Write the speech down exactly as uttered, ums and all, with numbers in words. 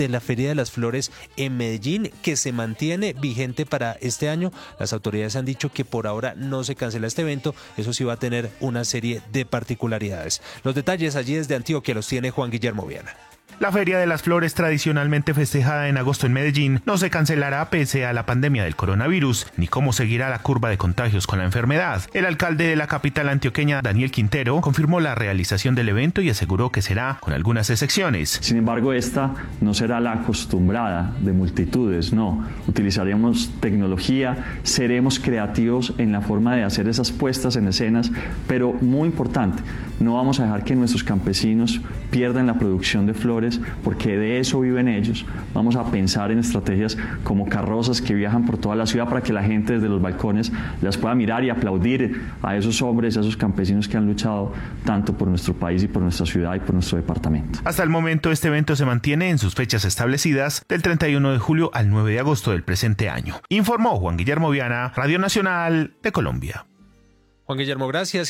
de la Feria de las Flores en Medellín, que se mantiene vigente para este año. Las autoridades han dicho que por ahora no se cancela este evento, eso sí va a tener una serie de particularidades. Los detalles allí desde Antioquia los tiene Juan Guillermo Viana. La Feria de las Flores, tradicionalmente festejada en agosto en Medellín, no se cancelará pese a la pandemia del coronavirus, ni cómo seguirá la curva de contagios con la enfermedad. El alcalde de la capital antioqueña, Daniel Quintero, confirmó la realización del evento y aseguró que será con algunas excepciones. Sin embargo, esta no será la acostumbrada de multitudes, no. Utilizaremos tecnología, seremos creativos en la forma de hacer esas puestas en escenas, pero muy importante, no vamos a dejar que nuestros campesinos pierdan la producción de flores, porque de eso viven ellos. Vamos a pensar en estrategias como carrozas que viajan por toda la ciudad para que la gente desde los balcones las pueda mirar y aplaudir a esos hombres, a esos campesinos que han luchado tanto por nuestro país y por nuestra ciudad y por nuestro departamento. Hasta el momento este evento se mantiene en sus fechas establecidas del treinta y uno de julio al nueve de agosto del presente año. Informó Juan Guillermo Viana, Radio Nacional de Colombia. Juan Guillermo, gracias.